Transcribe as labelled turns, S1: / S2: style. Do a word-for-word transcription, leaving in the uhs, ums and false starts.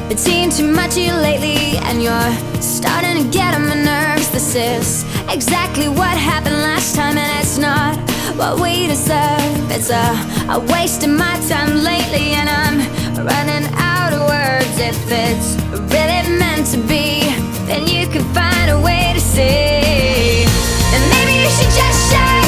S1: been seeing too much of you lately, and you're starting to get on my nerves. This is exactly what happened last time, and it's not what we deserve. It's a, a waste of my time lately, and I'm running out of words. If it's really meant to be, then you can find a way to see. And maybe you should just shut